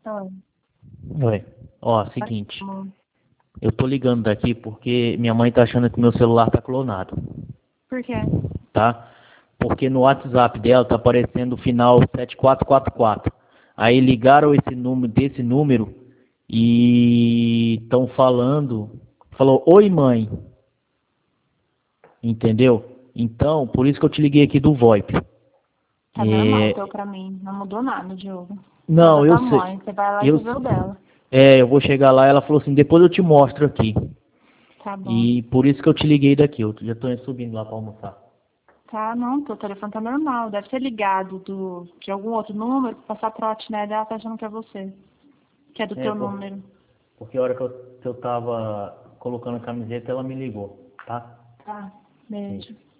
Oi. Oi. Ó, seguinte. Amor. Eu tô ligando daqui porque minha mãe tá achando que meu celular tá clonado, Por quê? tá? Porque no WhatsApp dela tá aparecendo o final 7444. Aí ligaram esse número desse número e estão falou: "Oi, mãe", entendeu? Então, por isso que eu te liguei aqui do VoIP. Tá normal o teu pra mim. Não mudou nada, Diogo. Você é da Não, eu tua sei. mãe. Você vai lá e Eu vê o dela. eu vou chegar lá, ela falou assim: "Depois eu te mostro aqui". Tá bom. E por isso que eu te liguei daqui. Eu já tô subindo lá pra almoçar. Tá, não, teu telefone tá normal. Deve ter ligado de algum outro número, passar trote, né? Ela tá achando que é você. Que é do teu Por, número. porque a hora que eu tava colocando a camiseta, ela me ligou, tá? Tá, beijo.